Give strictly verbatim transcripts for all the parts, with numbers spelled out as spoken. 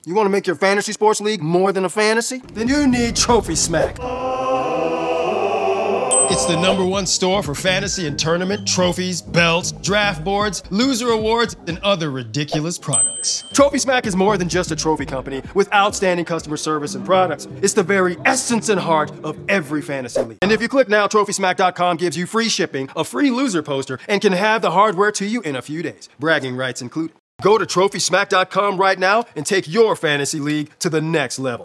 You want to make your fantasy sports league more than a fantasy? Then you need Trophy Smack. It's the number one store for fantasy and tournament trophies, belts, draft boards, loser awards, and other ridiculous products. Trophy Smack is more than just a trophy company with outstanding customer service and products. It's the very essence and heart of every fantasy league. And if you click now, Trophy Smack dot com gives you free shipping, a free loser poster, and can have the hardware to you in a few days. Bragging rights included. Go to Trophy Smack dot com right now and take your fantasy league to the next level.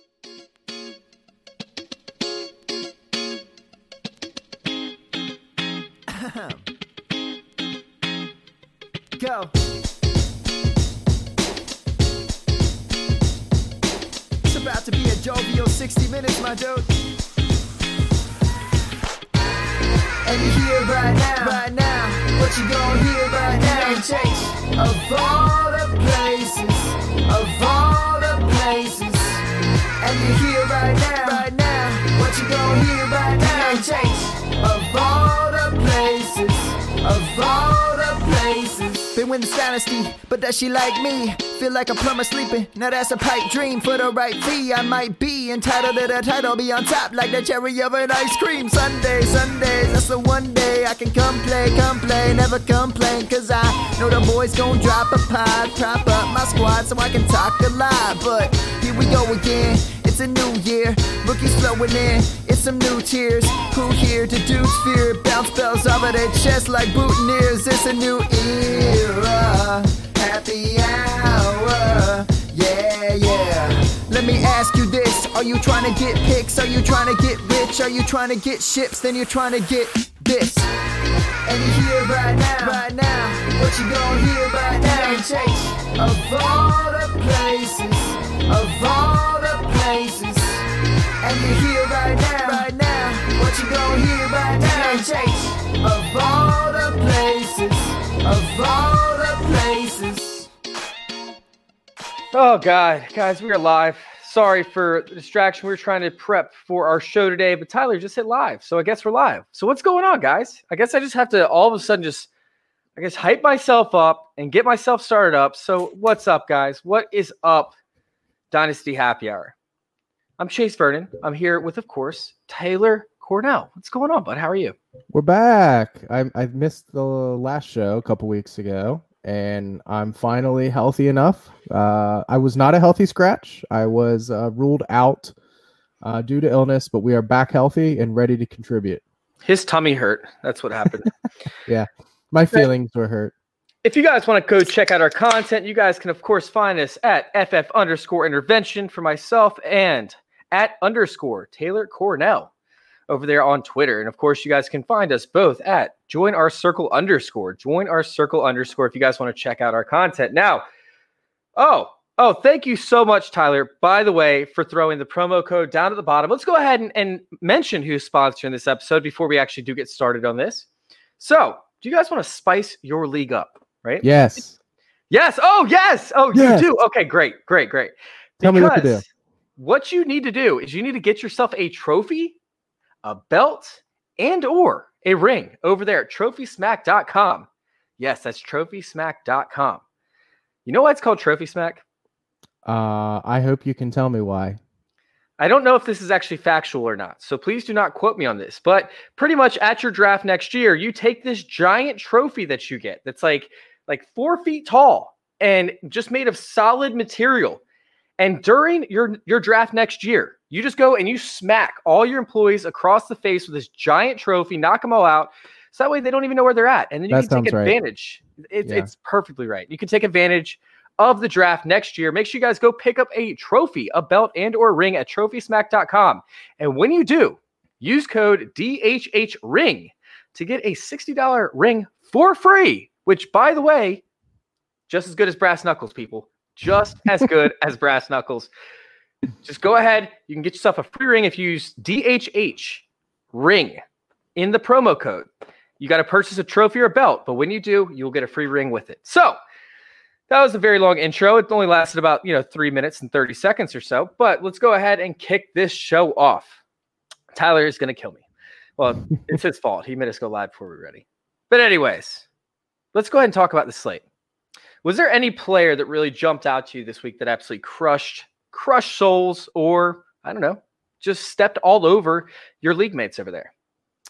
Go. It's about to be a jovial sixty minutes, my dude. And you hear right now, right now, what you gonna hear right now? Taste of all the places, of all the places. And you hear right now, right now, what you gonna hear right now? Taste of all the places, of all the places. Been win this dynasty, but does she like me? Feel like a plumber sleeping, now that's a pipe dream. For the right fee, I might be entitled to the title. Be on top like the cherry of an ice cream. Sunday, Sundays, that's the one day I can come play, come play, never complain. Cause I know the boys gon' drop a pod, prop up my squad so I can talk a lot. But here we go again, it's a new year, rookies flowing in, it's some new tears. Who here to dudes fear, bounce bells over their chest like boutonnieres. It's a new era, happy hour, yeah, yeah. Let me ask you this, are you trying to get pics? Are you trying to get rich? Are you trying to get ships? Then you're trying to get this. And you hear right now, right now, what you gonna hear right now? Taste of all the places, of all the places. And you hear right now, right now, what you gonna hear right now? Taste of all the places, of all the places. Oh God, guys, we are live. Sorry for the distraction. We were trying to prep for our show today, but Tyler just hit live, so I guess we're live. So what's going on, guys? I guess I just have to all of a sudden just, I guess, hype myself up and get myself started up. So what's up, guys? What is up, Dynasty Happy Hour? I'm Chase Vernon. I'm here with, of course, Taylor Cornell. What's going on, bud? How are you? We're back. I I missed the last show a couple weeks ago, and I'm finally healthy enough. Uh, I was not a healthy scratch. I was uh, ruled out uh, due to illness, but we are back healthy and ready to contribute. His tummy hurt. That's what happened. Yeah, my feelings were hurt. If you guys want to go check out our content, you guys can, of course, find us at F F underscore intervention for myself and at underscore Taylor Cornell over there on Twitter. And of course, you guys can find us both at join our circle underscore, join our circle underscore, if you guys want to check out our content. Now, oh, oh, thank you so much, Tyler, by the way, for throwing the promo code down at the bottom. Let's go ahead and, and mention who's sponsoring this episode before we actually do get started on this. So, do you guys want to spice your league up, right? Yes. Yes. Oh, yes. Oh, yes. You do. Okay, great, great, great. Tell because me what to do. What you need to do is you need to get yourself a trophy, a belt, and or a ring over there at trophy smack dot com. Yes, that's trophy smack dot com. You know why it's called Trophy Smack? Uh, I hope you can tell me why. I don't know if this is actually factual or not, so please do not quote me on this. But pretty much at your draft next year, you take this giant trophy that you get that's like, like four feet tall and just made of solid material. And during your, your draft next year, you just go and you smack all your employees across the face with this giant trophy, knock them all out. So that way they don't even know where they're at. And then you That can take sounds right. advantage. It's, Yeah. it's perfectly right. You can take advantage of the draft next year. Make sure you guys go pick up a trophy, a belt, and or ring at trophy smack dot com. And when you do, use code D H H ring to get a sixty dollars ring for free, which, by the way, just as good as brass knuckles, people. Just as good as brass knuckles. Just go ahead. You can get yourself a free ring if you use D H H ring in the promo code. You got to purchase a trophy or a belt, but when you do, you'll get a free ring with it. So that was a very long intro. It only lasted about, you know, three minutes and thirty seconds or so, but let's go ahead and kick this show off. Tyler is going to kill me. Well, it's his fault. He made us go live before we were ready. But anyways, let's go ahead and talk about the slate. Was there any player that really jumped out to you this week that absolutely crushed, crushed souls, or I don't know, just stepped all over your league mates over there?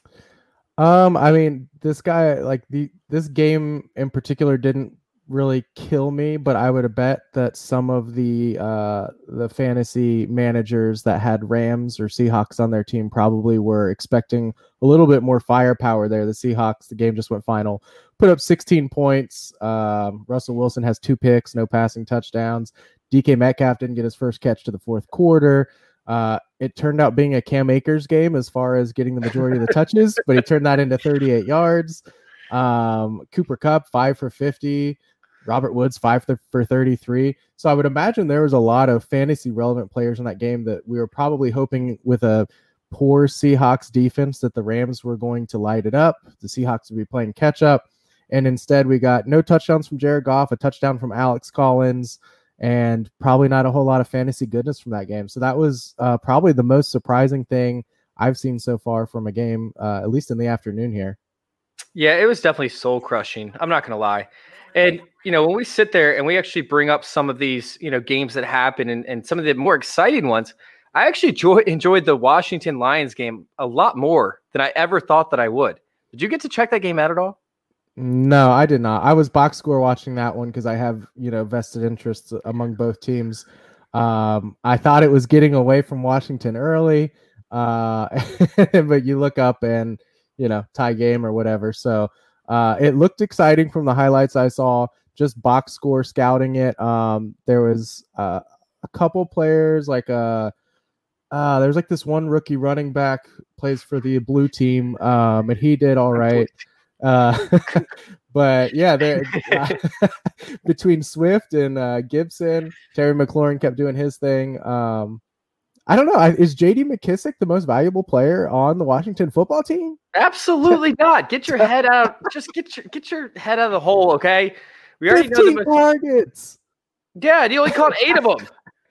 Um, I mean, this guy, like the this game in particular, didn't really kill me, but I would have bet that some of the uh the fantasy managers that had Rams or Seahawks on their team probably were expecting a little bit more firepower there. The Seahawks, the game just went final, put up sixteen points. Um, Russell Wilson has two picks, no passing touchdowns. D K Metcalf didn't get his first catch to the fourth quarter. Uh, it turned out being a Cam Akers game as far as getting the majority of the touches, but he turned that into thirty-eight yards. Um, Cooper Kupp, five for fifty. Robert Woods, five for thirty-three. So I would imagine there was a lot of fantasy relevant players in that game that we were probably hoping with a poor Seahawks defense that the Rams were going to light it up. The Seahawks would be playing catch up. And instead we got no touchdowns from Jared Goff, a touchdown from Alex Collins, and probably not a whole lot of fantasy goodness from that game. So that was uh, probably the most surprising thing I've seen so far from a game, uh, at least in the afternoon here. Yeah, it was definitely soul crushing. I'm not going to lie. And, you know, when we sit there and we actually bring up some of these, you know, games that happen and, and some of the more exciting ones, I actually enjoy, enjoyed the Washington Lions game a lot more than I ever thought that I would. Did you get to check that game out at all? No, I did not. I was box score watching that one because I have, you know, vested interests among both teams. Um, I thought it was getting away from Washington early, uh, but you look up and, you know, tie game or whatever. So uh, it looked exciting from the highlights I saw, just box score scouting it. Um, there was uh, a couple players like uh, uh, there was like this one rookie running back plays for the blue team, um, and he did all right. Uh, but yeah, there uh, between Swift and uh, Gibson, Terry McLaurin kept doing his thing. Um, I don't know. Is J D McKissick the most valuable player on the Washington football team? Absolutely not. Get your head out. Just get your get your head out of the hole, okay? We already know the targets. Yeah, he only caught eight of them.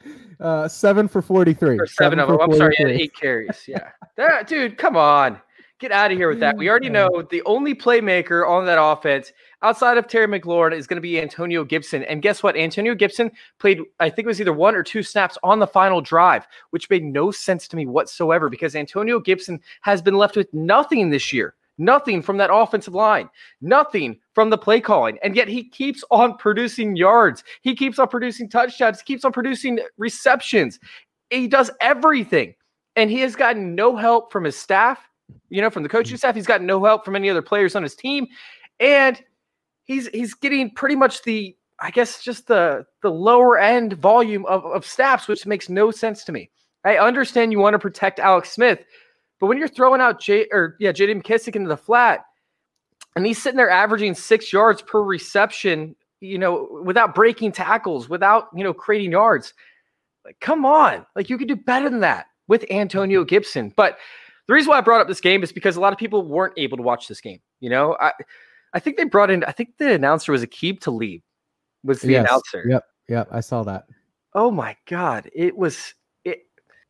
Uh, seven for forty-three. Or seven, seven of them. I'm sorry, he had eight carries. Yeah, that, dude, come on. Get out of here with that. We already know the only playmaker on that offense outside of Terry McLaurin is going to be Antonio Gibson. And guess what? Antonio Gibson played, I think it was either one or two snaps on the final drive, which made no sense to me whatsoever because Antonio Gibson has been left with nothing this year. Nothing from that offensive line. Nothing from the play calling. And yet he keeps on producing yards. He keeps on producing touchdowns. He keeps on producing receptions. He does everything. And he has gotten no help from his staff. You know, from the coaching staff, he's got no help from any other players on his team, and he's he's getting pretty much the, I guess, just the the lower end volume of, of snaps, which makes no sense to me. I understand you want to protect Alex Smith, but when you're throwing out J or yeah J D McKissick into the flat, and he's sitting there averaging six yards per reception, you know, without breaking tackles, without you know creating yards, like come on, like you could do better than that with Antonio Gibson, but. The reason why I brought up this game is because a lot of people weren't able to watch this game. You know, I, I think they brought in, I think the announcer was Aqib Talib, was the yes. announcer. Yep. Yep. I saw that. Oh my God. It was, it,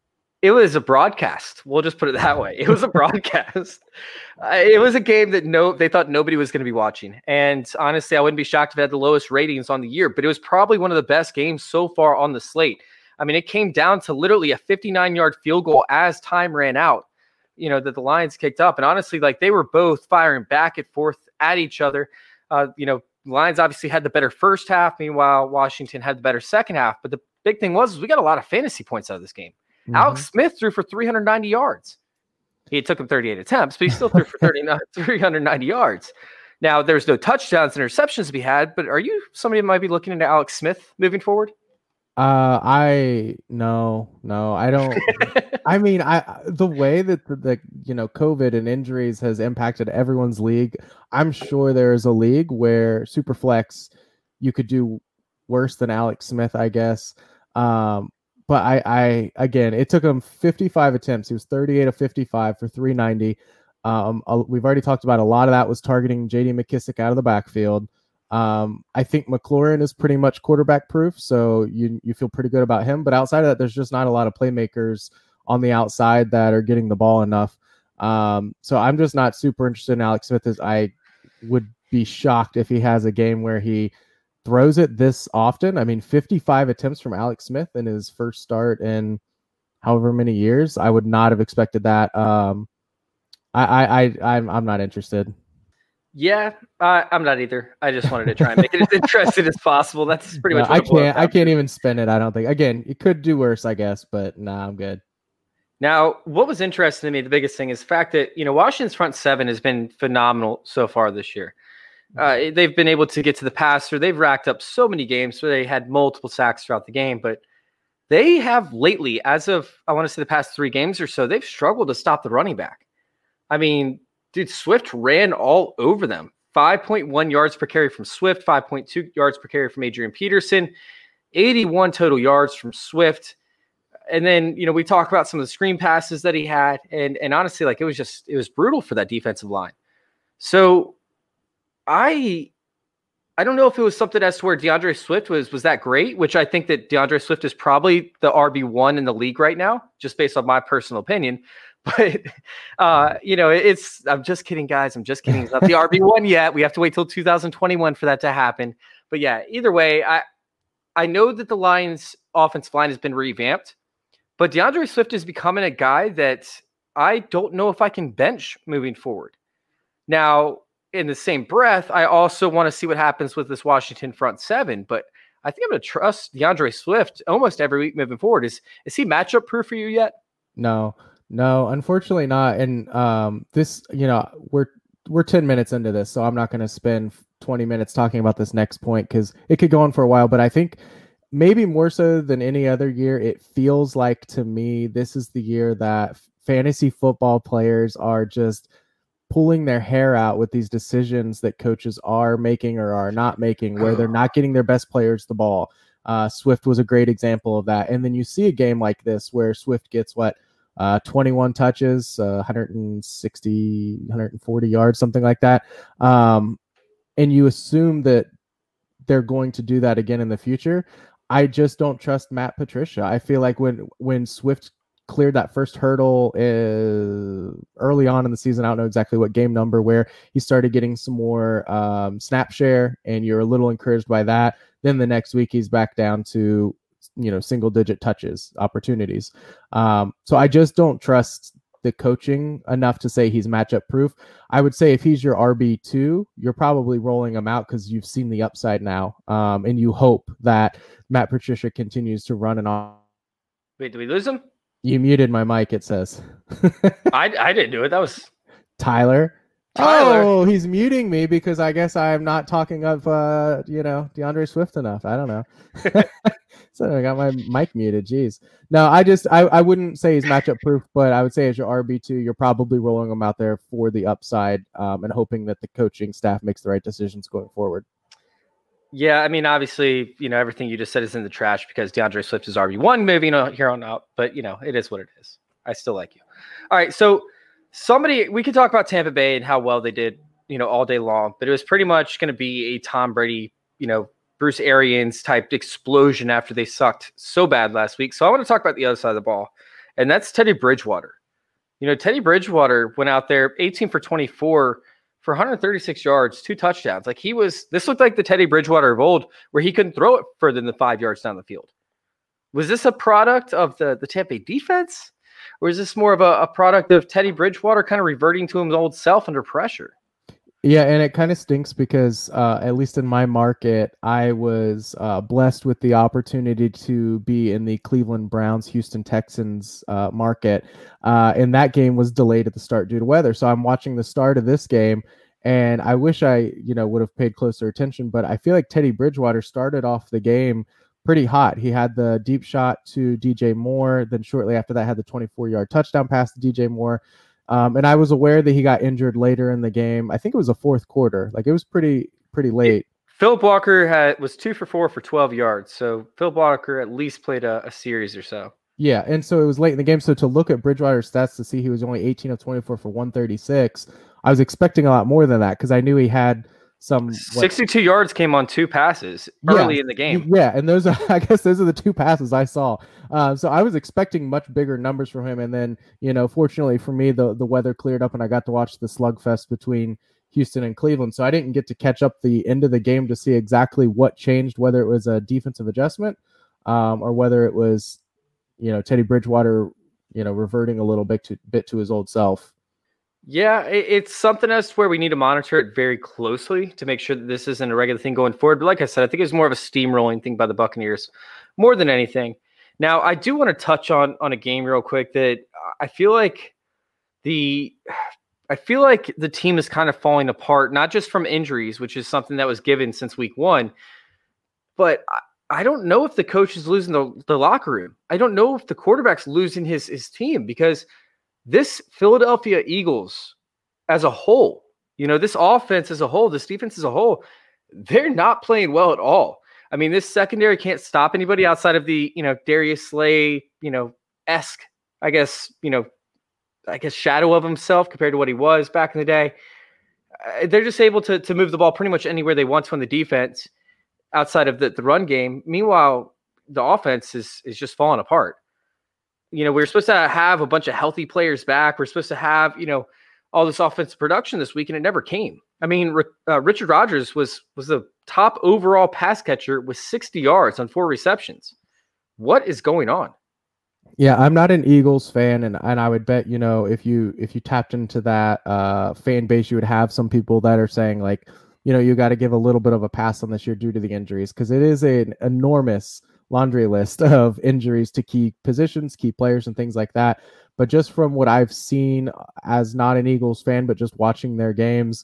it was a broadcast. We'll just put it that way. It was a broadcast. uh, it was a game that no, they thought nobody was going to be watching. And honestly, I wouldn't be shocked if it had the lowest ratings on the year, but it was probably one of the best games so far on the slate. I mean, it came down to literally a fifty-nine yard field goal as time ran out. You know, that the Lions kicked up. And honestly, like they were both firing back and forth at each other. Uh, you know, Lions obviously had the better first half. Meanwhile, Washington had the better second half. But the big thing was, was we got a lot of fantasy points out of this game. Mm-hmm. Alex Smith threw for three hundred ninety yards. He took him thirty-eight attempts, but he still threw for three hundred ninety yards. Now, there's no touchdowns and interceptions to be had, but are you somebody that might be looking into Alex Smith moving forward? Uh, I no, no, I don't. I mean, I the way that the, the you know COVID and injuries has impacted everyone's league. I'm sure there is a league where Superflex you could do worse than Alex Smith, I guess. Um, but I, I again, it took him fifty-five attempts. He was thirty-eight of fifty-five for three ninety. Um, we've already talked about a lot of that was targeting J D McKissick out of the backfield. Um, I think McLaurin is pretty much quarterback proof, so you you feel pretty good about him. But outside of that, there's just not a lot of playmakers on the outside that are getting the ball enough. Um, so I'm just not super interested in Alex Smith. As I would be shocked if he has a game where he throws it this often. I mean, fifty-five attempts from Alex Smith in his first start in however many years. I would not have expected that. Um, I, I, I, I'm, I'm not interested. Yeah, uh, I'm not either. I just wanted to try and make it as interesting as possible. That's pretty No, much what I it boils can't. down I to. can't even spin it. I don't think. Again, it could do worse, I guess, but nah, I'm good. Now, what was interesting to me, the biggest thing is the fact that, you know, Washington's front seven has been phenomenal so far this year. Uh, they've been able to get to the passer. They've racked up so many games where they had multiple sacks throughout the game, but they have lately, as of, I want to say the past three games or so, they've struggled to stop the running back. I mean, dude, Swift ran all over them. five point one yards per carry from Swift, five point two yards per carry from Adrian Peterson, eighty-one total yards from Swift. And then, you know, we talk about some of the screen passes that he had. And, and honestly, like, it was just, it was brutal for that defensive line. So I, I don't know if it was something as to where DeAndre Swift was, was that great, which I think that DeAndre Swift is probably the R B one in the league right now, just based on my personal opinion. But, uh, you know, it's, I'm just kidding, guys. I'm just kidding. He's not the R B one yet. We have to wait till two thousand twenty-one for that to happen. But yeah, either way, I, I know that the Lions offensive line has been revamped. But DeAndre Swift is becoming a guy that I don't know if I can bench moving forward. Now, in the same breath, I also want to see what happens with this Washington front seven. But I think I'm going to trust DeAndre Swift almost every week moving forward. Is is he matchup proof for you yet? No, no, unfortunately not. And um, this, you know, we're we're ten minutes into this, so I'm not going to spend twenty minutes talking about this next point because it could go on for a while. But I think maybe more so than any other year, it feels like to me this is the year that fantasy football players are just pulling their hair out with these decisions that coaches are making or are not making, where they're not getting their best players the ball. Uh, Swift was a great example of that. And then you see a game like this where Swift gets what, uh, twenty-one touches, uh, one hundred sixty, one hundred forty yards, something like that. Um, and you assume that they're going to do that again in the future. I just don't trust Matt Patricia. I feel like when when Swift cleared that first hurdle uh, early on in the season, I don't know exactly what game number, where he started getting some more um, snap share, and you're a little encouraged by that. Then the next week he's back down to, you know, single digit touches, opportunities. Um, so I just don't trust the coaching enough to say he's matchup proof. I would say if he's your R B two, you're probably rolling him out because you've seen the upside now. Um, and you hope that Matt Patricia continues to run and on. Wait, did we lose him? You muted my mic, it says. I, I didn't do it. That was Tyler. Tyler. Oh, he's muting me because I guess I'm not talking of, uh, you know, DeAndre Swift enough. I don't know. So I got my mic muted. Jeez. No, I just, I, I wouldn't say he's matchup proof, but I would say as your R B two, you're probably rolling him out there for the upside um, and hoping that the coaching staff makes the right decisions going forward. Yeah, I mean, obviously, you know, everything you just said is in the trash because DeAndre Swift is R B one moving on here on out, but, you know, it is what it is. I still like you. All right, so somebody, we could talk about Tampa Bay and how well they did, you know, all day long, but it was pretty much going to be a Tom Brady, you know, Bruce Arians type explosion after they sucked so bad last week. So I want to talk about the other side of the ball, and that's Teddy Bridgewater. You know, Teddy Bridgewater went out there eighteen for twenty-four for one hundred thirty-six yards, two touchdowns. Like he was, this looked like the Teddy Bridgewater of old where he couldn't throw it further than five yards down the field. Was this a product of the, the Tampa Bay defense? Or is this more of a, a product of Teddy Bridgewater kind of reverting to his old self under pressure? Yeah, and it kind of stinks because uh, at least in my market, I was uh, blessed with the opportunity to be in the Cleveland Browns, Houston Texans uh, market. Uh, and that game was delayed at the start due to weather. So I'm watching the start of this game, and I wish I, you know, would have paid closer attention. But I feel like Teddy Bridgewater started off the game pretty hot. He had the deep shot to D J Moore. Then shortly after that, had the twenty-four yard touchdown pass to D J Moore. Um, and I was aware that he got injured later in the game. I think it was a fourth quarter. Like it was pretty, pretty late. Philip Walker had was two for four for twelve yards. So Philip Walker at least played a, a series or so. Yeah. And so it was late in the game. So to look at Bridgewater's stats to see he was only eighteen of twenty-four for one thirty-six, I was expecting a lot more than that because I knew he had some what, sixty-two yards came on two passes early yeah, in the game. Yeah, and those are, I guess those are the two passes I saw. Uh, so I was expecting much bigger numbers from him, and then you know, fortunately for me, the the weather cleared up, and I got to watch the slugfest between Houston and Cleveland. So I didn't get to catch up the end of the game to see exactly what changed, whether it was a defensive adjustment um, or whether it was, you know, Teddy Bridgewater, you know, reverting a little bit to bit to his old self. Yeah, it's something else where we need to monitor it very closely to make sure that this isn't a regular thing going forward. But like I said, I think it's more of a steamrolling thing by the Buccaneers more than anything. Now, I do want to touch on on a game real quick that I feel like the I feel like the team is kind of falling apart, not just from injuries, which is something that was given since week one, but I, I don't know if the coach is losing the, the locker room. I don't know if the quarterback's losing his his team, because this Philadelphia Eagles as a whole, you know, this offense as a whole, this defense as a whole, they're not playing well at all. I mean, this secondary can't stop anybody outside of the, you know, Darius Slay, you know, esque, I guess, you know, I guess shadow of himself compared to what he was back in the day. Uh, they're just able to, to move the ball pretty much anywhere they want to on the defense outside of the, the run game. Meanwhile, the offense is, is just falling apart. You know, we we're supposed to have a bunch of healthy players back. We're supposed to have, you know, all this offensive production this week, and it never came. I mean, uh, Richard Rodgers was was the top overall pass catcher with sixty yards on four receptions. What is going on? Yeah, I'm not an Eagles fan, and, and I would bet, you know, if you if you tapped into that uh, fan base, you would have some people that are saying, like, you know, you got to give a little bit of a pass on this year due to the injuries, because it is an enormous laundry list of injuries to key positions, key players, and things like that. But just from what I've seen as not an Eagles fan, but just watching their games,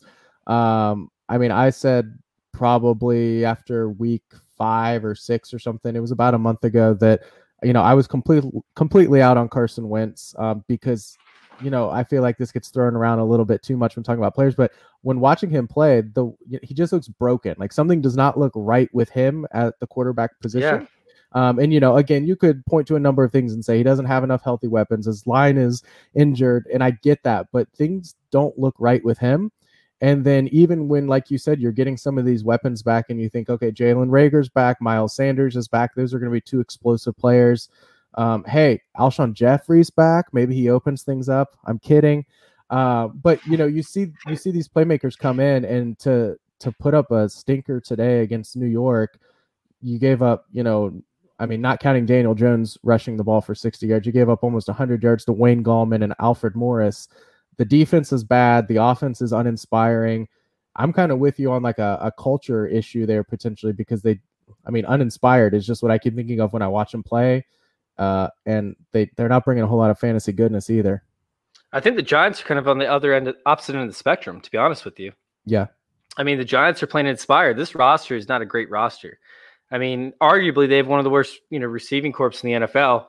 um, I mean, I said probably after week five or six or something, it was about a month ago, that, you know, I was completely completely out on Carson Wentz um, because, you know, I feel like this gets thrown around a little bit too much when talking about players. But when watching him play, the he just looks broken. Like something does not look right with him at the quarterback position. Yeah. Um, and, you know, again, you could point to a number of things and say he doesn't have enough healthy weapons. His line is injured, and I get that, but things don't look right with him. And then even when, like you said, you're getting some of these weapons back and you think, okay, Jalen Reagor's back, Miles Sanders is back. Those are going to be two explosive players. Um, hey, Alshon Jeffrey's back. Maybe he opens things up. I'm kidding. Uh, but, you know, you see you see these playmakers come in, and to to put up a stinker today against New York, you gave up, you know, I mean, not counting Daniel Jones rushing the ball for sixty yards, you gave up almost one hundred yards to Wayne Gallman and Alfred Morris. The defense is bad. The offense is uninspiring. I'm kind of with you on like a, a culture issue there potentially, because they, I mean, uninspired is just what I keep thinking of when I watch them play. Uh, and they, they're not bringing a whole lot of fantasy goodness either. I think the Giants are kind of on the other end, opposite end of the spectrum, to be honest with you. Yeah. I mean, the Giants are playing inspired. This roster is not a great roster. I mean, arguably they have one of the worst, you know, receiving corps in the N F L,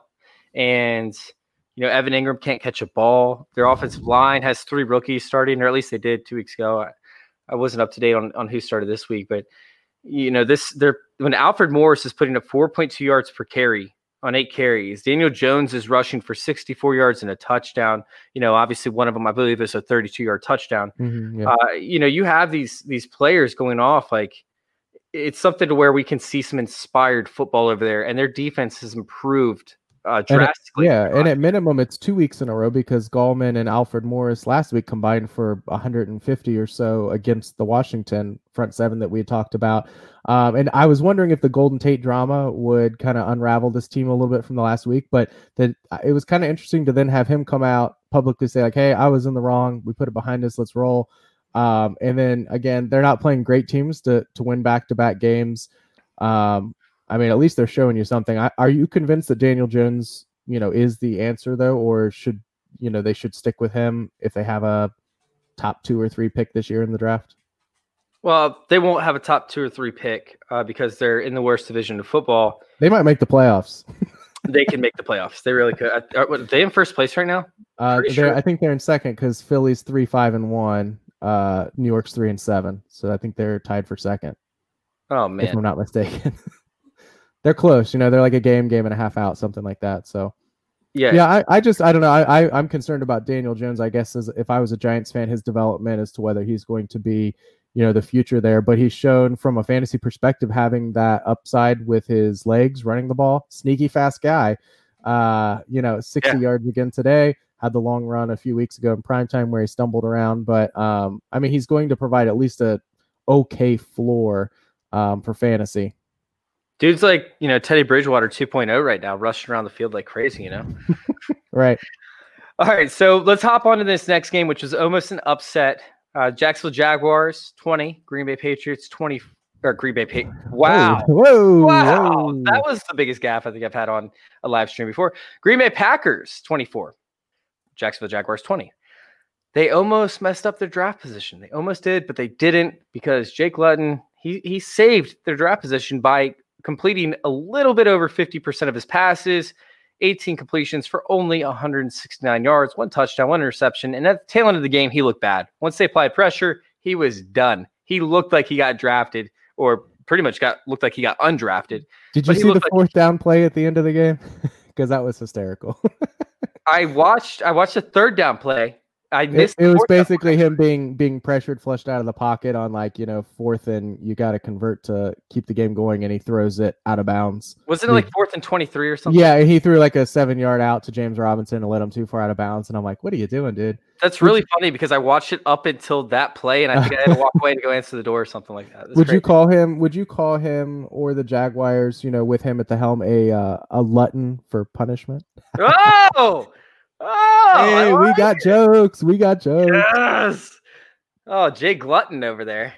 and you know, Evan Ingram can't catch a ball. Their offensive line has three rookies starting, or at least they did two weeks ago. I, I wasn't up to date on, on who started this week, but you know, this they're when Alfred Morris is putting up four point two yards per carry on eight carries. Daniel Jones is rushing for sixty-four yards and a touchdown. You know, obviously one of them, I believe, is a thirty-two yard touchdown. Mm-hmm, yeah. uh, you know, you have these these players going off like. It's something to where we can see some inspired football over there, and their defense has improved uh, drastically. And it, yeah, and at minimum, it's two weeks in a row, because Gallman and Alfred Morris last week combined for one hundred fifty or so against the Washington front seven that we had talked about. Um, and I was wondering if the Golden Tate drama would kind of unravel this team a little bit from the last week, but that it was kind of interesting to then have him come out publicly say like, "Hey, I was in the wrong. We put it behind us. Let's roll." Um, and then again, they're not playing great teams to to win back-to-back games. Um, I mean, at least they're showing you something. I, are you convinced that Daniel Jones, you know, is the answer though, or should, you know, they should stick with him if they have a top two or three pick this year in the draft? Well, they won't have a top two or three pick uh, because they're in the worst division of football. They might make the playoffs. They can make the playoffs. They really could. Are, are they in first place right now? Uh, sure. I think they're in second because Philly's three, five, and one. Uh, New York's three and seven, so I think they're tied for second. Oh man, if I'm not mistaken, they're close. You know, they're like a game, game and a half out, something like that. So, yeah, yeah. I, I just, I don't know. I, I, I'm concerned about Daniel Jones. I guess as if I was a Giants fan, his development as to whether he's going to be, you know, the future there. But he's shown from a fantasy perspective having that upside with his legs, running the ball, sneaky fast guy. Uh, you know, sixty yeah. yards again today. had the long run a few weeks ago in primetime where he stumbled around. But, um, I mean, he's going to provide at least a okay floor um, for fantasy. Dude's like, you know, Teddy Bridgewater two point oh right now, rushing around the field like crazy, you know? Right. All right, so let's hop on to this next game, which was almost an upset. Uh, Jacksonville Jaguars, twenty. Green Bay Patriots, twenty. Or Green Bay Patriots. Wow. Whoa. Wow. Whoa. That was the biggest gaffe I think I've had on a live stream before. Green Bay Packers, twenty-four. Jacksonville Jaguars, twenty. They almost messed up their draft position. They almost did, but they didn't because Jake Luton, he, he saved their draft position by completing a little bit over fifty percent of his passes, eighteen completions for only one hundred sixty-nine yards, one touchdown, one interception. And at the tail end of the game, he looked bad. Once they applied pressure, he was done. He looked like he got drafted, or pretty much got looked like he got undrafted. Did you see the like, fourth down play at the end of the game? Because that was hysterical. I watched I watched the third down play. I missed it, it was basically play. him being being pressured, flushed out of the pocket on like, you know, fourth and you got to convert to keep the game going, and he throws it out of bounds. Wasn't it like fourth and twenty-three or something? Yeah, he threw like a seven yard out to James Robinson and let him too far out of bounds. And I'm like, what are you doing, dude? That's really funny because I watched it up until that play, and I think I had to walk away to go answer the door or something like that. That's would crazy. you call him? Would you call him or the Jaguars, you know, with him at the helm, a uh, a Luton for punishment? Oh, oh! Hey, we got jokes. We got jokes. Yes. Oh, Jay Glutton over there.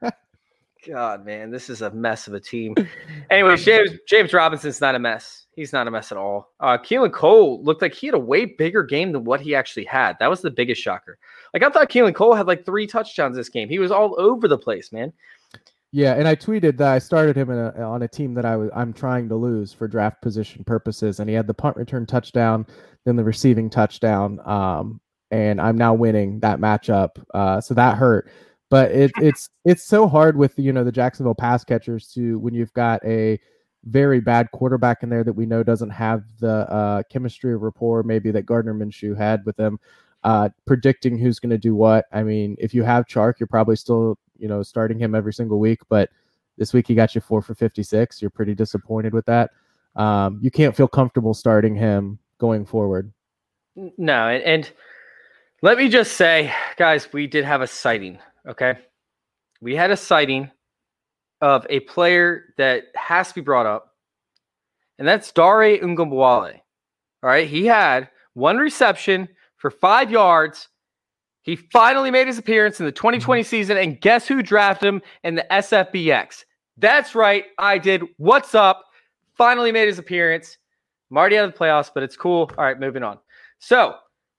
God, man, this is a mess of a team. Anyway, James James Robinson's not a mess. He's not a mess at all. Uh, Keelan Cole looked like he had a way bigger game than what he actually had. That was the biggest shocker. Like, I thought Keelan Cole had like three touchdowns this game. He was all over the place, man. Yeah, and I tweeted that I started him in a, on a team that I was I'm trying to lose for draft position purposes, and he had the punt return touchdown, then the receiving touchdown, um, and I'm now winning that matchup. Uh, so that hurt. But it, it's it's so hard with, you know, the Jacksonville pass catchers to, when you've got a very bad quarterback in there that we know doesn't have the uh, chemistry or rapport maybe that Gardner Minshew had with him, uh, predicting who's going to do what. I mean, if you have Chark, you're probably still, you know, starting him every single week, but this week he got you four for fifty-six. You're pretty disappointed with that. Um, you can't feel comfortable starting him going forward. No, and, and let me just say, guys, we did have a sighting. Okay. We had a sighting of a player that has to be brought up, and that's Dare Ogunbowale. All right. He had one reception for five yards. He finally made his appearance in the twenty twenty season, and guess who drafted him in the S F B X? That's right. I did. What's up? Finally made his appearance. I'm already out of the playoffs, but it's cool. All right, moving on. So,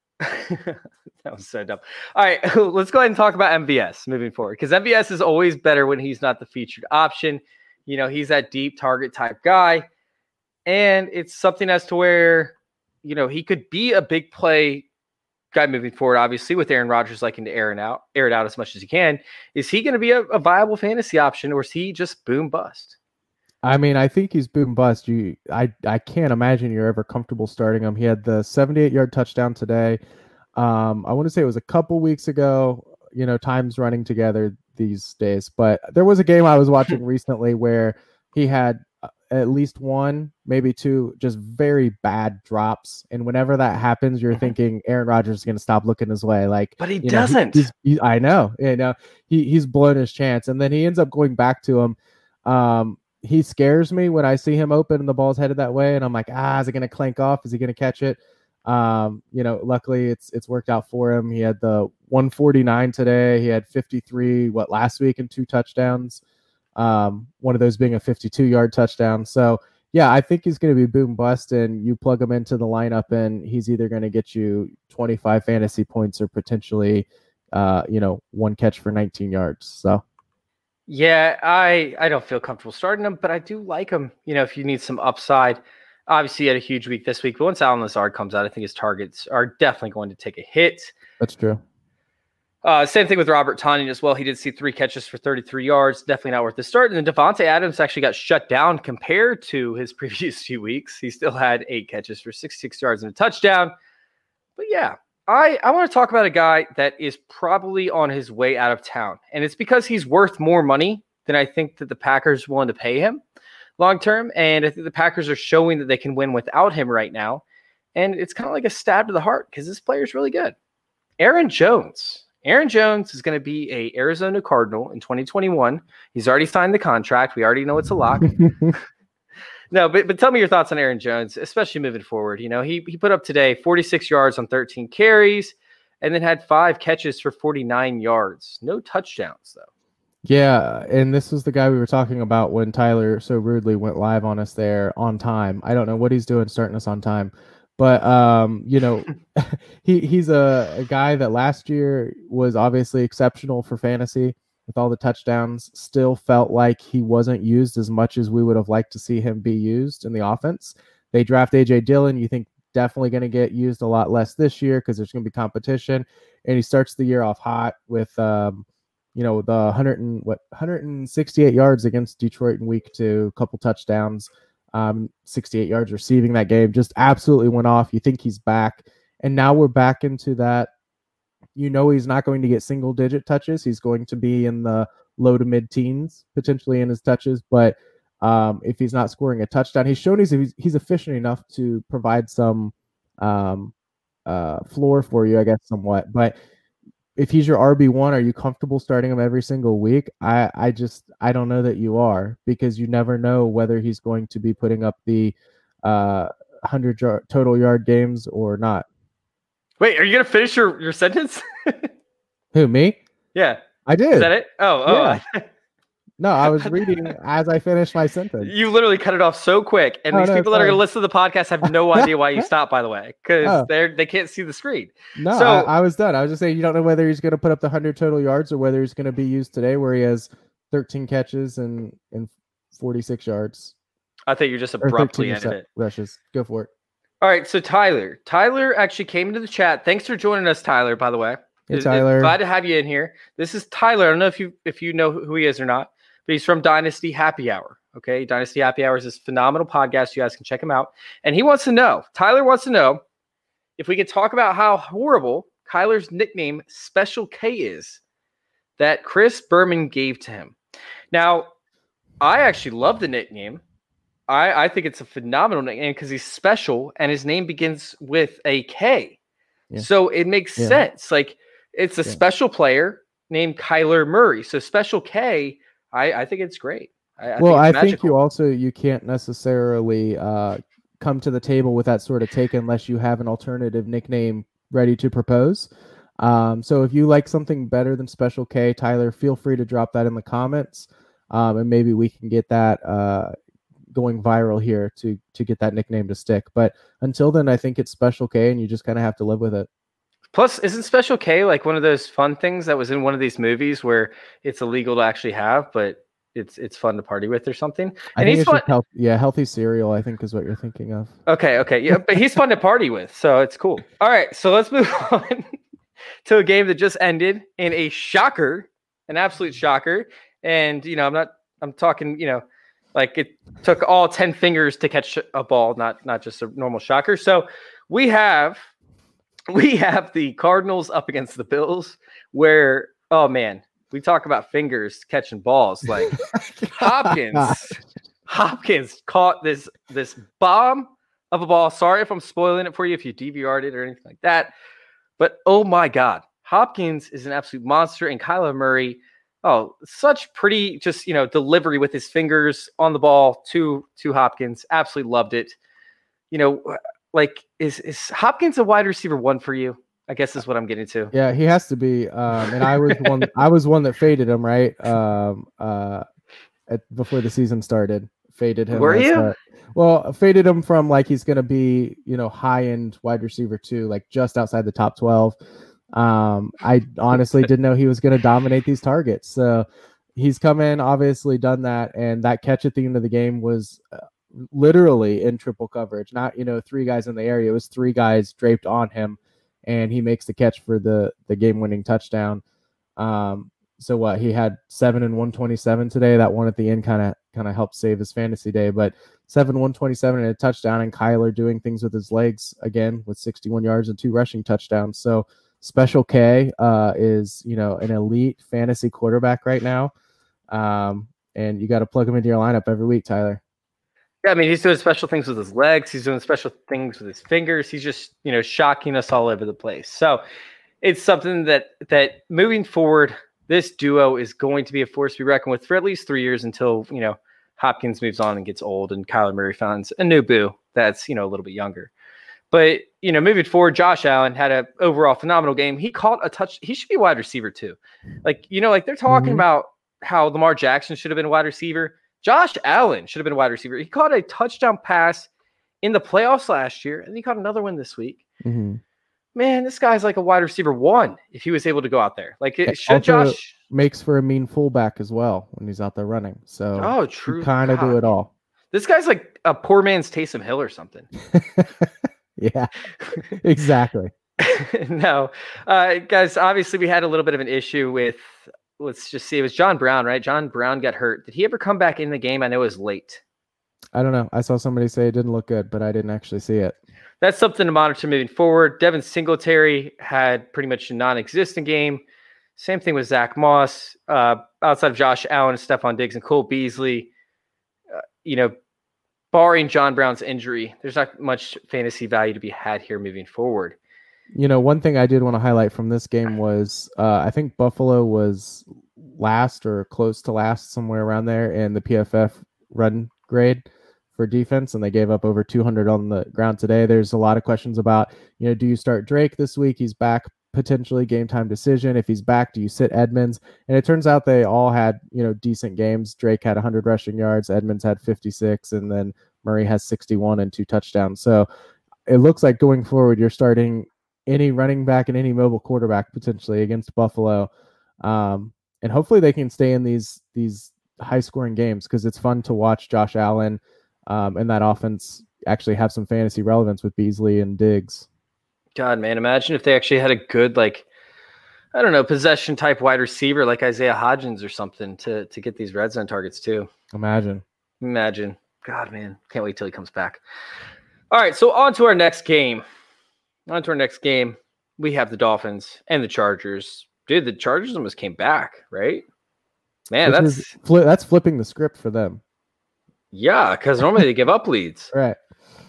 that was so dumb. All right, let's go ahead and talk about M V S moving forward, because M V S is always better when he's not the featured option. You know, he's that deep target type guy, and it's something as to where, you know, he could be a big play guy moving forward, obviously, with Aaron Rodgers liking to air it out, air it out as much as he can. Is he going to be a, a viable fantasy option, or is he just boom bust? I mean, I think he's boom bust. You, I, I can't imagine you're ever comfortable starting him. He had the seventy-eight yard touchdown today. Um, I want to say it was a couple weeks ago. You know, time's running together these days. But there was a game I was watching recently where he had at least one, maybe two, just very bad drops. And whenever that happens, you're thinking Aaron Rodgers is going to stop looking his way. Like, but he you know, doesn't. He, he's, he, I know. You know, he he's blown his chance, and then he ends up going back to him. Um, he scares me when I see him open and the ball's headed that way, and I'm like, ah, is it going to clank off? Is he going to catch it? Um, you know, luckily it's it's worked out for him. He had the one forty-nine today. He had fifty-three what last week and two touchdowns. Um, one of those being a fifty-two yard touchdown. So yeah, I think he's going to be boom bust, and you plug him into the lineup and he's either going to get you twenty-five fantasy points or potentially, uh, you know, one catch for nineteen yards. So yeah, I, I don't feel comfortable starting him, but I do like him. You know, if you need some upside, obviously he had a huge week this week, but once Allen Lazard comes out, I think his targets are definitely going to take a hit. That's true. Uh, same thing with Robert Tonyan as well. He did see three catches for thirty-three yards. Definitely not worth the start. And then Devontae Adams actually got shut down compared to his previous few weeks. He still had eight catches for sixty-six yards and a touchdown. But yeah, I, I want to talk about a guy that is probably on his way out of town. And it's because he's worth more money than I think that the Packers are willing to pay him long term. And I think the Packers are showing that they can win without him right now. And it's kind of like a stab to the heart because this player is really good. Aaron Jones. Aaron Jones is going to be a Arizona Cardinal in twenty twenty-one. He's already signed the contract. We already know it's a lock. No, but but tell me your thoughts on Aaron Jones, especially moving forward. You know, he he put up today forty-six yards on thirteen carries and then had five catches for forty-nine yards. No touchdowns, though. Yeah, and this was the guy we were talking about when Tyler so rudely went live on us there on time. I don't know what he's doing starting us on time. But, um, you know, he he's a, a guy that last year was obviously exceptional for fantasy with all the touchdowns, still felt like he wasn't used as much as we would have liked to see him be used in the offense. They draft A J Dillon. You think definitely going to get used a lot less this year because there's going to be competition. And he starts the year off hot with, um, you know, the one hundred and what one hundred sixty-eight yards against Detroit in week two, a couple touchdowns. Um, sixty-eight yards receiving that game, just absolutely went off. You think he's back. And now we're back into that. You know, he's not going to get single digit touches. He's going to be in the low to mid teens, potentially in his touches. But um, if he's not scoring a touchdown, he's shown he's, he's efficient enough to provide some um, uh, floor for you, I guess, somewhat. But if he's your R B one, are you comfortable starting him every single week? I, I just, I don't know that you are, because you never know whether he's going to be putting up the uh, one hundred yard, total yard games or not. Wait, are you going to finish your, your sentence? Who, me? Yeah. I did. Is that it? Oh, oh. Yeah. No, I was reading as I finished my sentence. You literally cut it off so quick. And oh, these no, people that are sorry. going to listen to the podcast have no idea why you stopped, by the way, because Oh. they're they can't see the screen. No, So- I, I was done. I was just saying you don't know whether he's going to put up the one hundred total yards or whether he's going to be used today where he has thirteen catches and, and forty-six yards. I think you just Or abruptly thirteen ended rece- it. rushes. Go for it. All right, so Tyler. Tyler actually came into the chat. Thanks for joining us, Tyler, by the way. Hey, It- it- Tyler. Glad to have you in here. This is Tyler. I don't know if you if you know who he is or not, but he's from Dynasty Happy Hour. Okay, Dynasty Happy Hour is this phenomenal podcast. You guys can check him out. And he wants to know, Tyler wants to know if we could talk about how horrible Kyler's nickname Special K is that Chris Berman gave to him. Now, I actually love the nickname. I, I think it's a phenomenal nickname because he's special and his name begins with a K. Yeah. So it makes Yeah. sense. Like it's a Yeah. special player named Kyler Murray. So Special K, I, I think it's great. I, I well, think I it's think magical. you also you can't necessarily uh, come to the table with that sort of take unless you have an alternative nickname ready to propose. Um, so if you like something better than Special K, Tyler, feel free to drop that in the comments, um, and maybe we can get that uh, going viral here to to get that nickname to stick. But until then, I think it's Special K, and you just kind of have to live with it. Plus, isn't Special K like one of those fun things that was in one of these movies where it's illegal to actually have, but it's it's fun to party with or something? I And think he's it's fun. just health, yeah, healthy cereal, I think, is what you're thinking of. Okay, okay, yeah, but he's fun to party with, so it's cool. All right, so let's move on to a game that just ended in a shocker, an absolute shocker. And you know, I'm not, I'm talking, you know, like it took all ten fingers to catch a ball, not not just a normal shocker. So we have, we have the Cardinals up against the Bills, where oh man, we talk about fingers catching balls, like Hopkins. Hopkins caught this this bomb of a ball. Sorry if I'm spoiling it for you if you D V R'd it or anything like that. But oh my God, Hopkins is an absolute monster, and Kyler Murray, oh, such pretty just you know delivery with his fingers on the ball to to Hopkins. Absolutely loved it. You know, like is is Hopkins a wide receiver one for you? I guess is what I'm getting to. Yeah, he has to be. Um, and I was one. I was one that faded him, right? Um, uh, at, before the season started, faded him. Were as, you? uh, well, faded him from like he's going to be, you know, high end wide receiver two, like just outside the top twelve. Um, I honestly didn't know he was going to dominate these targets. So he's come in, obviously done that, and that catch at the end of the game was uh, literally in triple coverage. Not you know three guys in the area; it was three guys draped on him. And he makes the catch for the the game-winning touchdown. Um, so what? He had seven and one twenty-seven today. That one at the end kind of kind of helped save his fantasy day. But seven one twenty-seven and a touchdown, and Kyler doing things with his legs again with sixty-one yards and two rushing touchdowns. So Special K uh, is you know an elite fantasy quarterback right now, um, and you got to plug him into your lineup every week, Tyler. Yeah, I mean, he's doing special things with his legs. He's doing special things with his fingers. He's just, you know, shocking us all over the place. So it's something that that moving forward, this duo is going to be a force to be reckoned with for at least three years until, you know, Hopkins moves on and gets old and Kyler Murray finds a new boo that's, you know, a little bit younger. But, you know, moving forward, Josh Allen had an overall phenomenal game. He caught a touch. He should be a wide receiver too. Like, you know, like they're talking Mhm. about how Lamar Jackson should have been a wide receiver. Josh Allen should have been a wide receiver. He caught a touchdown pass in the playoffs last year, and he caught another one this week. Mhm. Man, this guy's like a wide receiver one if he was able to go out there. Like, it, It should also Josh? makes for a mean fullback as well when he's out there running. So Oh, true. kind of do God. it all. This guy's like a poor man's Taysom Hill or something. Yeah, exactly. No, uh, guys, obviously we had a little bit of an issue with, let's just see, it was John Brown, right? John Brown got hurt. Did he ever come back in the game? I know it was late. I don't know. I saw somebody say it didn't look good, but I didn't actually see it. That's something to monitor moving forward. Devin Singletary had pretty much a non-existent game. Same thing with Zach Moss. Uh, outside of Josh Allen, Stephon Diggs, and Cole Beasley, uh, you know, barring John Brown's injury, there's not much fantasy value to be had here moving forward. You know, one thing I did want to highlight from this game was uh, I think Buffalo was last or close to last, somewhere around there, in the P F F run grade for defense, and they gave up over two hundred on the ground today. There's a lot of questions about, you know, do you start Drake this week? He's back, potentially game time decision. If he's back, do you sit Edmonds? And it turns out they all had, you know, decent games. Drake had one hundred rushing yards, Edmonds had fifty-six, and then Murray has sixty-one and two touchdowns. So it looks like going forward, you're starting any running back and any mobile quarterback potentially against Buffalo. Um, and hopefully they can stay in these these high scoring games, because it's fun to watch Josh Allen um, and that offense actually have some fantasy relevance with Beasley and Diggs. God, man, imagine if they actually had a good, like, I don't know, possession type wide receiver like Isaiah Hodgins or something to to get these red zone targets too. Imagine. Imagine. God, man, can't wait till he comes back. All right, so on to our next game. On to our next game. We have the Dolphins and the Chargers. Dude, the Chargers almost came back, right? Man, Which that's is fli- that's flipping the script for them. yeah, because normally they give up leads. Right.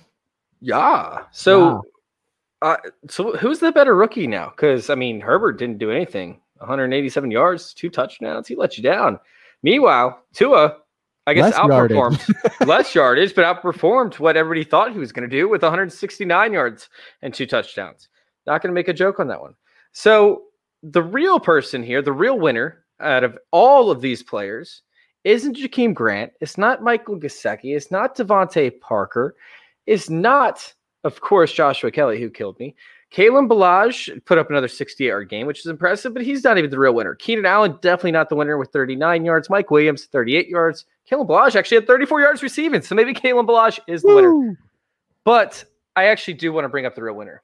Yeah. So, Wow. uh, so who's the better rookie now? Because I mean, Herbert didn't do anything. one hundred eighty-seven yards, two touchdowns. He let you down. Meanwhile, Tua, I guess, Less outperformed less yardage, but outperformed what everybody thought he was going to do with one hundred sixty-nine yards and two touchdowns. Not going to make a joke on that one. So the real person here, the real winner out of all of these players, isn't Jakeem Grant. It's not Michael Gesicki. It's not Devontae Parker. It's not, of course, Joshua Kelly, who killed me. Kalen Ballage put up another sixty-yard game, which is impressive, but he's not even the real winner. Keenan Allen, definitely not the winner with thirty-nine yards. Mike Williams, thirty-eight yards. Kalen Ballage actually had thirty-four yards receiving, so maybe Kalen Ballage is the winner. Woo! But I actually do want to bring up the real winner.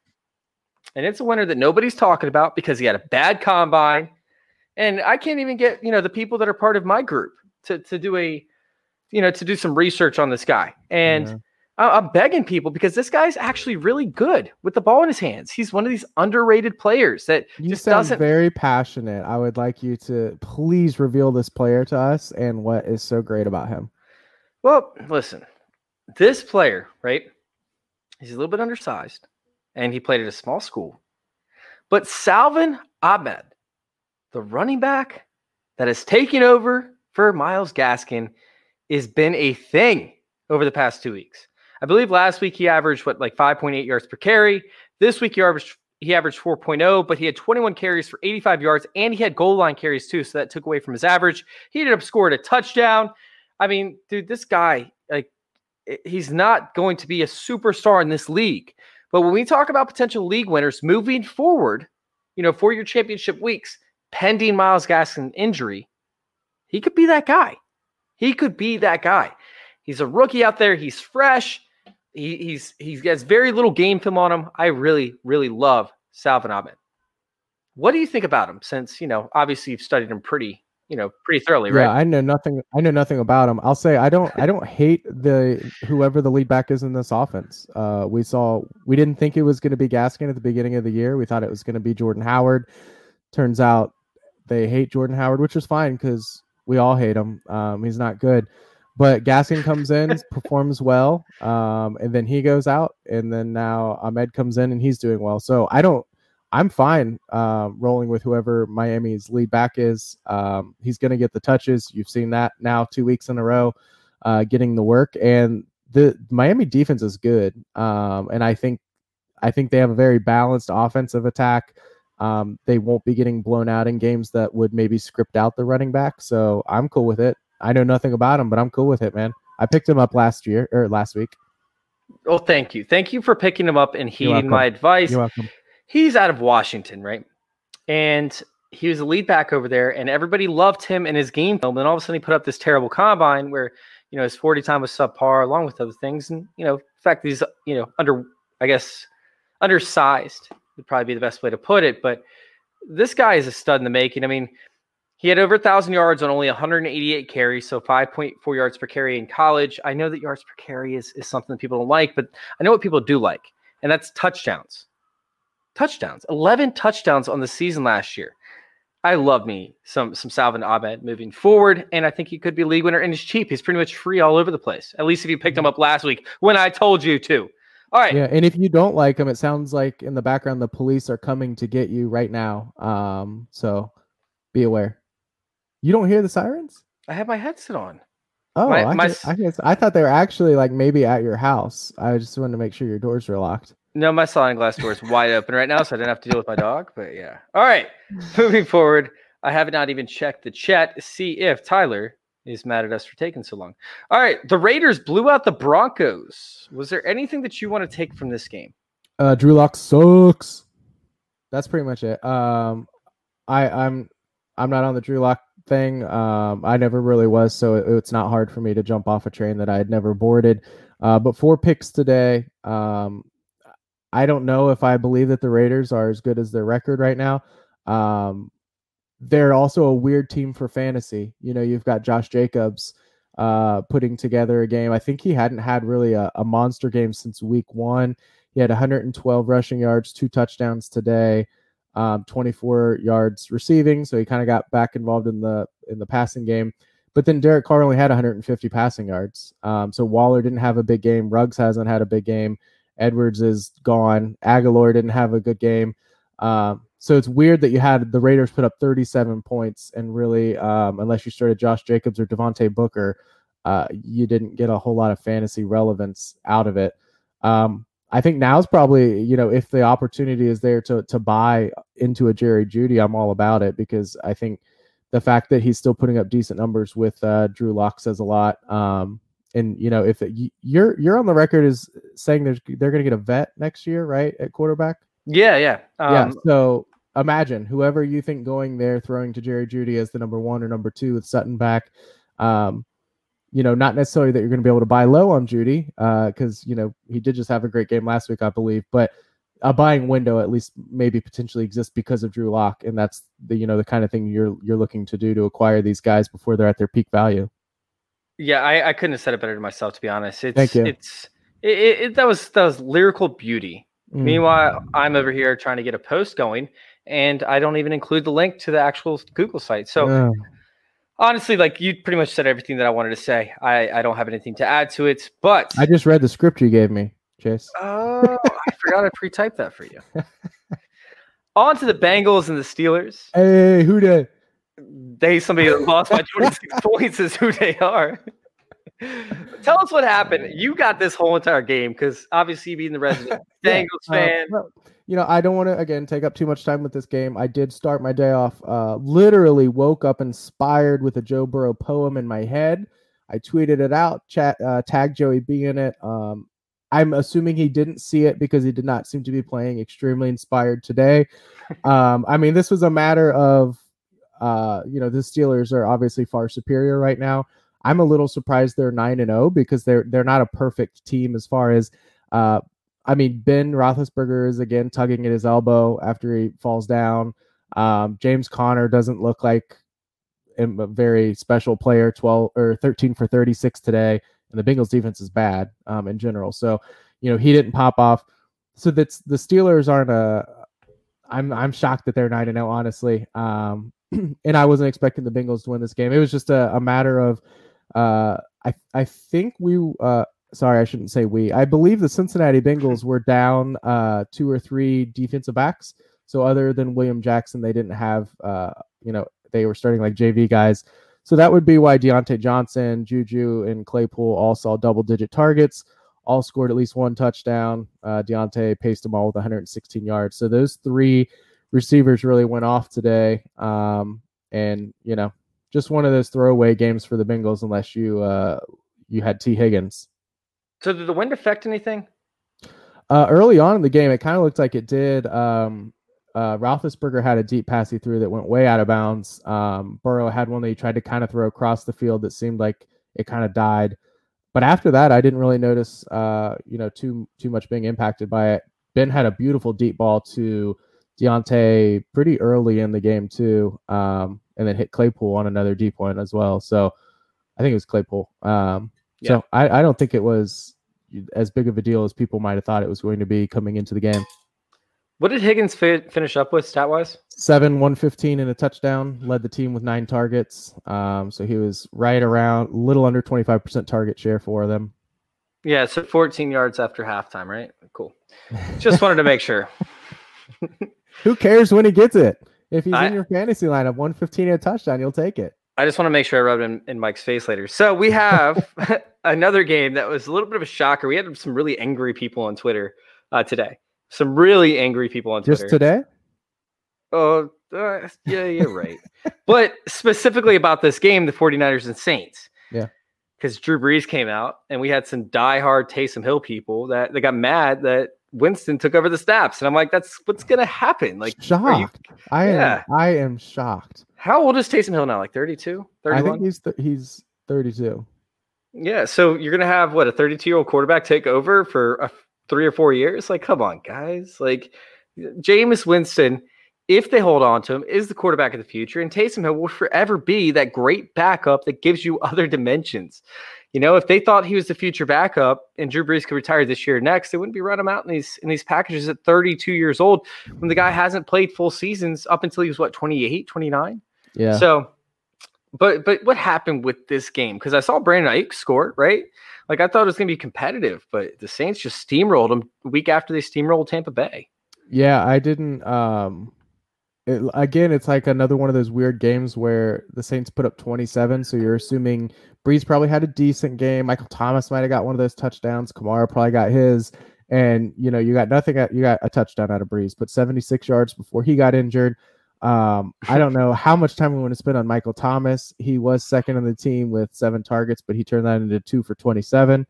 And it's a winner that nobody's talking about because he had a bad combine. And I can't even get, you know, the people that are part of my group to, to do a, you know, to do some research on this guy. And Yeah. I- I'm begging people because this guy's actually really good with the ball in his hands. He's one of these underrated players that You just sound doesn't. very passionate. I would like you to please reveal this player to us and what is so great about him. Well, listen, this player, right? He's a little bit undersized and he played at a small school. But Salvon Ahmed, the running back that is taking over for Myles Gaskin, has been a thing over the past two weeks. I believe last week he averaged what, like five point eight yards per carry. This week he averaged he averaged four point oh, but he had twenty-one carries for eighty-five yards, and he had goal line carries too, so that took away from his average. He ended up scoring a touchdown. I mean, dude, this guy, like, he's not going to be a superstar in this league. But when we talk about potential league winners moving forward, you know, for your championship weeks, pending Myles Gaskin injury, he could be that guy. He could be that guy. He's a rookie out there. He's fresh. He, he's he has very little game film on him. I really, really love Salvon Ahmed. What do you think about him? Since, you know, obviously you've studied him pretty, you know, pretty thoroughly, Yeah, right? I know nothing. I know nothing about him. I'll say I don't. I don't hate the whoever the lead back is in this offense. Uh, we saw we didn't think it was going to be Gaskin at the beginning of the year. We thought it was going to be Jordan Howard. Turns out they hate Jordan Howard, which is fine because we all hate him. Um, he's not good. But Gaskin comes in, performs well, um, and then he goes out, and then now Ahmed comes in and he's doing well. So I don't, I'm fine uh, rolling with whoever Miami's lead back is. Um, he's going to get the touches. You've seen that now two weeks in a row, uh, getting the work, and the Miami defense is good. Um, and I think, I think they have a very balanced offensive attack. Um, they won't be getting blown out in games that would maybe script out the running back. So I'm cool with it. I know nothing about him, but I'm cool with it, man. I picked him up last year or last week. Oh, thank you. Thank you for picking him up and heeding my advice. You're welcome. He's out of Washington, right? And he was a lead back over there, and everybody loved him in his game film. And all of a sudden, he put up this terrible combine where, you know, his forty time was subpar, along with other things. And, you know, the fact that he's, you know, under, I guess, undersized would probably be the best way to put it. But this guy is a stud in the making. I mean, he had over one thousand yards on only one hundred eighty-eight carries, so five point four yards per carry in college. I know that yards per carry is, is something that people don't like, but I know what people do like, and that's touchdowns. Touchdowns. eleven touchdowns on the season last year. I love me some some Salvon Ahmed moving forward, and I think he could be a league winner, and he's cheap. He's pretty much free all over the place, at least if you picked him up last week when I told you to. All right. Yeah, and if you don't like him, it sounds like in the background the police are coming to get you right now. Um, so be aware. You don't hear the sirens? I have my headset on. Oh, my, I, my, guess, I, guess, I thought they were actually like maybe at your house. I just wanted to make sure your doors were locked. No, my sliding glass door is wide open right now, so I didn't have to deal with my dog. But yeah. All right. Moving forward, I have not even checked the chat to see if Tyler is mad at us for taking so long. All right. The Raiders blew out the Broncos. Was there anything that you want to take from this game? Uh, Drew Lock sucks. That's pretty much it. Um, I, I'm I'm not on the Drew Lock thing. Um, I never really was, so it, it's not hard for me to jump off a train that I had never boarded. Uh, but four picks today. Um, I don't know if I believe that the Raiders are as good as their record right now. Um, they're also a weird team for fantasy. You know, you've got Josh Jacobs uh, putting together a game. I think he hadn't had really a, a monster game since week one. He had one hundred twelve rushing yards, two touchdowns today, um, twenty-four yards receiving. So he kind of got back involved in the in the passing game. But then Derek Carr only had one hundred fifty passing yards. Um, so Waller didn't have a big game. Ruggs hasn't had a big game. Edwards is gone. Aguilar didn't have a good game. Um, so it's weird that you had the Raiders put up thirty-seven points and really, um, unless you started Josh Jacobs or Devontae Booker, uh, you didn't get a whole lot of fantasy relevance out of it. Um, I think now's probably, you know, if the opportunity is there to to buy into a Jerry Jeudy, I'm all about it, because I think the fact that he's still putting up decent numbers with uh, Drew Lock says a lot. Um, And, you know, if it, you're you're on the record as saying there's, they're going to get a vet next year, right, at quarterback? Yeah, yeah. Um, yeah, so imagine whoever you think going there, throwing to Jerry Jeudy as the number one or number two with Sutton back. Um, you know, not necessarily that you're going to be able to buy low on Jeudy, because, uh, you know, he did just have a great game last week, I believe. But a buying window at least maybe potentially exists because of Drew Lock, and that's the, you know, the kind of thing you're you're looking to do to acquire these guys before they're at their peak value. Yeah, I, I couldn't have said it better to myself, to be honest. It's, Thank you. It's it, it, that was that was lyrical beauty. Mm. Meanwhile, I'm over here trying to get a post going, and I don't even include the link to the actual Google site. So Yeah. honestly, like, you pretty much said everything that I wanted to say. I, I don't have anything to add to it, but I just read the script you gave me, Chase. Oh, I forgot I pre-typed that for you. On to the Bengals and the Steelers. Hey, who did? They somebody that lost by twenty-six points is who they are. Tell us what happened. You got this whole entire game because obviously being the resident Bengals yeah, fan. Uh, you know, I don't want to again take up too much time with this game. I did start my day off. Uh, literally woke up inspired with a Joe Burrow poem in my head. I tweeted it out. Chat uh, tagged Joey B in it. Um, I'm assuming he didn't see it because he did not seem to be playing extremely inspired today. Um, I mean, this was a matter of. Uh, you know, the Steelers are obviously far superior right now. I'm a little surprised they're nine and oh because they're they're not a perfect team as far as, uh, I mean, Ben Roethlisberger is again tugging at his elbow after he falls down. Um, James Conner doesn't look like a very special player. twelve or thirteen for thirty-six today, and the Bengals defense is bad um, in general. So, you know, he didn't pop off. So that's the Steelers aren't a. I'm I'm shocked that they're nine and oh, honestly. Um, and I wasn't expecting the Bengals to win this game. It was just a, a matter of, uh, I I think we uh sorry, I shouldn't say we. I believe the Cincinnati Bengals were down uh two or three defensive backs. So other than William Jackson, they didn't have uh you know, they were starting like J V guys. So that would be why Deontay Johnson, Juju, and Claypool all saw double-digit targets, all scored at least one touchdown. Uh, Deontay paced them all with one hundred sixteen yards. So those three receivers really went off today. Um, and, you know, just one of those throwaway games for the Bengals unless you uh, you had T. Higgins. So did the wind affect anything? Uh, early on in the game, it kind of looked like it did. Um, uh, Roethlisberger had a deep pass he threw that went way out of bounds. Um, Burrow had one that he tried to kind of throw across the field that seemed like it kind of died. But after that, I didn't really notice, uh, you know, too too much being impacted by it. Ben had a beautiful deep ball to Deontay pretty early in the game too, um, and then hit Claypool on another deep one as well. So I think it was Claypool. Um, yeah. So I, I don't think it was as big of a deal as people might have thought it was going to be coming into the game. What did Higgins fi- finish up with stat-wise? Seven, one fifteen and a touchdown, led the team with nine targets. Um, so he was right around, little under twenty-five percent target share for them. Yeah, so fourteen yards after halftime, right? Cool. Just wanted to make sure. Who cares when he gets it? If he's I, in your fantasy lineup, one fifteen and a touchdown, you'll take it. I just want to make sure I rub it in, in Mike's face later. So we have another game that was a little bit of a shocker. We had some really angry people on Twitter uh, today. Some really angry people on Twitter. Just today? Oh, uh, yeah, you're right. But specifically about this game, the 49ers and Saints. Yeah. Because Drew Brees came out, and we had some diehard Taysom Hill people that they got mad that Winston took over the snaps. And I'm like, that's what's going to happen. Like, shocked. You, I yeah. am I am shocked. How old is Taysom Hill now? Like thirty-two, thirty-one? I think he's th- he's thirty-two. Yeah, so you're going to have, what, a thirty-two-year-old quarterback take over for a three or four years? Like, come on, guys. Like, Jameis Winston, if they hold on to him, is the quarterback of the future. And Taysom Hill will forever be that great backup that gives you other dimensions. You know, if they thought he was the future backup and Drew Brees could retire this year or next, they wouldn't be running him out in these in these packages at thirty-two years old when the guy hasn't played full seasons up until he was, what, twenty-eight, twenty-nine? Yeah. So, but but what happened with this game? Because I saw Brandon Ayuk score, right? Like, I thought it was going to be competitive, but the Saints just steamrolled them a week after they steamrolled Tampa Bay. Yeah, I didn't. Um, it, again, it's like another one of those weird games where the Saints put up twenty-seven, so you're assuming Brees probably had a decent game. Michael Thomas might have got one of those touchdowns. Kamara probably got his. And, you know, you got nothing. You got a touchdown out of Brees, but seventy-six yards before he got injured. Um, I don't know how much time we want to spend on Michael Thomas. He was second on the team with seven targets, but he turned that into two for twenty-seven.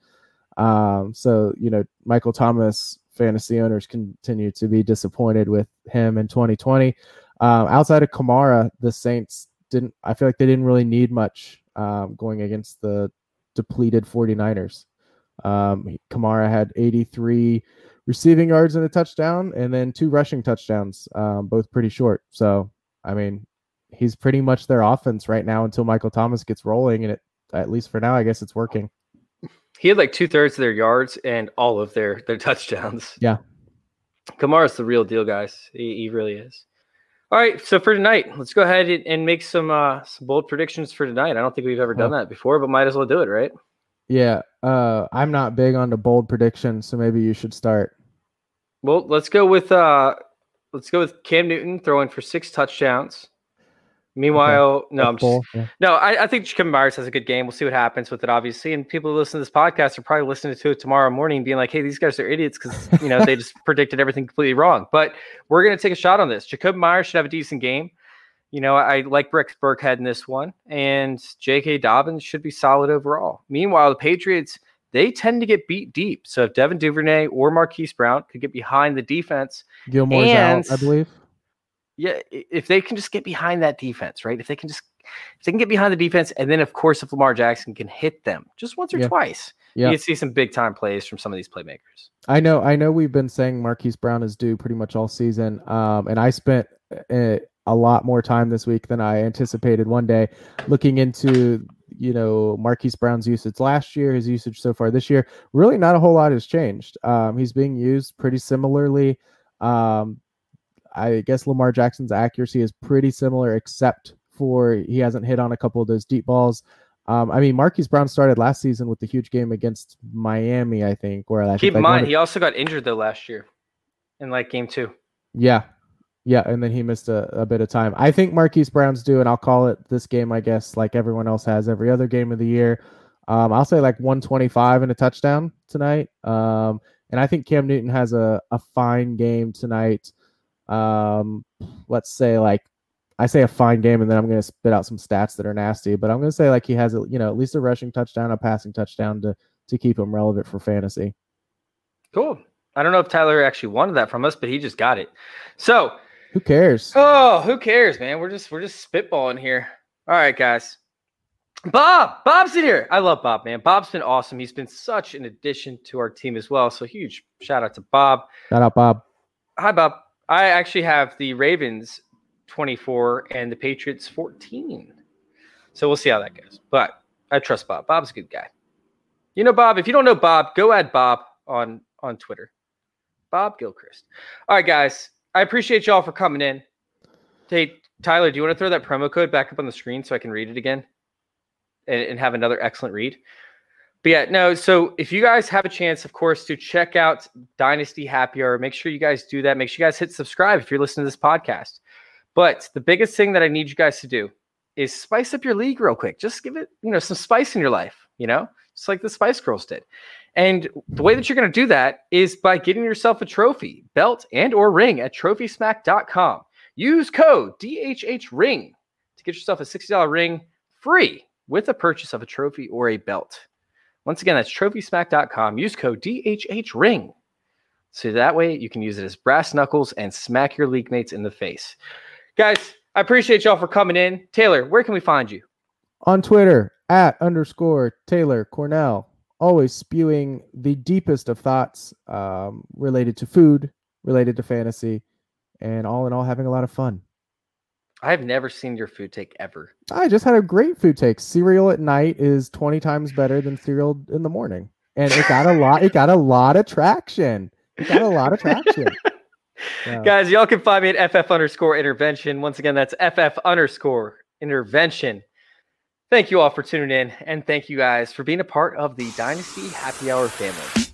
Um, so, you know, Michael Thomas fantasy owners continue to be disappointed with him in twenty twenty. Um, outside of Kamara, the Saints didn't, I feel like they didn't really need much um, going against the depleted 49ers. Um, Kamara had eighty-three receiving yards and a touchdown, and then two rushing touchdowns, um, both pretty short. So, I mean, he's pretty much their offense right now until Michael Thomas gets rolling, and it, at least for now, I guess it's working. He had like two thirds of their yards and all of their their touchdowns. Yeah, Kamara's the real deal, guys. He, he really is. All right, so for tonight, let's go ahead and, and make some uh, some bold predictions for tonight. I don't think we've ever done oh. that before, but might as well do it, right? Yeah, uh, I'm not big on the bold predictions, so maybe you should start. Well, let's go with uh, let's go with Cam Newton throwing for six touchdowns. Meanwhile, okay. no, I'm just, yeah. no, I, I think Jacoby Myers has a good game. We'll see what happens with it, obviously. And people who listen to this podcast are probably listening to it tomorrow morning, being like, "Hey, these guys are idiots," because you know they just predicted everything completely wrong. But we're gonna take a shot on this. Jacoby Myers should have a decent game. You know, I like Rex Burkhead in this one, and J K. Dobbins should be solid overall. Meanwhile, the Patriots, they tend to get beat deep. So if Devin Duvernay or Marquise Brown could get behind the defense, Gilmore's and, out, I believe. Yeah, if they can just get behind that defense, right? If they can just if they can get behind the defense, and then of course if Lamar Jackson can hit them just once or yeah. twice, yeah. you can see some big time plays from some of these playmakers. I know, I know. We've been saying Marquise Brown is due pretty much all season, um, and I spent a, a lot more time this week than I anticipated one day looking into, you know, Marquise Brown's usage last year, his usage so far this year. Really, not a whole lot has changed. Um, he's being used pretty similarly. Um, I guess Lamar Jackson's accuracy is pretty similar, except for he hasn't hit on a couple of those deep balls. Um, I mean, Marquise Brown started last season with the huge game against Miami, I think. Where I Keep think, in like, mind, of, he also got injured though last year in like game two. Yeah. Yeah. And then he missed a, a bit of time. I think Marquise Brown's due, and I'll call it this game, I guess, like everyone else has every other game of the year. Um, I'll say like one twenty-five and a touchdown tonight. Um, and I think Cam Newton has a, a fine game tonight. Um, let's say like, I say a fine game, and then I'm going to spit out some stats that are nasty, but I'm going to say like he has, a, you know, at least a rushing touchdown, a passing touchdown to to keep him relevant for fantasy. Cool. I don't know if Tyler actually wanted that from us, but he just got it. So who cares? Oh, who cares, man? We're just we're just spitballing here. All right, guys. Bob, Bob's in here. I love Bob, man. Bob's been awesome. He's been such an addition to our team as well. So huge shout out to Bob. Shout out, Bob. Hi, Bob. I actually have the Ravens twenty-four and the Patriots fourteen. So we'll see how that goes. But I trust Bob. Bob's a good guy. You know, Bob, if you don't know Bob, go add Bob on, on Twitter. Bob Gilchrist. All right, guys. I appreciate y'all for coming in. Hey, Tyler, do you want to throw that promo code back up on the screen so I can read it again and, and have another excellent read? But yeah, no, so if you guys have a chance, of course, to check out Dynasty Happy Hour, make sure you guys do that. Make sure you guys hit subscribe if you're listening to this podcast. But the biggest thing that I need you guys to do is spice up your league real quick. Just give it, you know, some spice in your life, you know, just like the Spice Girls did. And the way that you're going to do that is by getting yourself a trophy, belt, and or ring at trophy smack dot com. Use code D H H ring to get yourself a sixty dollars ring free with the purchase of a trophy or a belt. Once again, that's trophy smack dot com. Use code D H H ring. So that way you can use it as brass knuckles and smack your league mates in the face. Guys, I appreciate y'all for coming in. Taylor, where can we find you? On Twitter, at underscore Taylor Cornell. Always spewing the deepest of thoughts um, related to food, related to fantasy, and all in all, having a lot of fun. I've never seen your food take ever. I just had a great food take. Cereal at night is twenty times better than cereal in the morning. And it got a lot, it got a lot of traction. It got a lot of traction. Yeah. Guys, y'all can find me at F F underscore intervention. Once again, that's F F underscore intervention. Thank you all for tuning in, and thank you guys for being a part of the Dynasty Happy Hour family.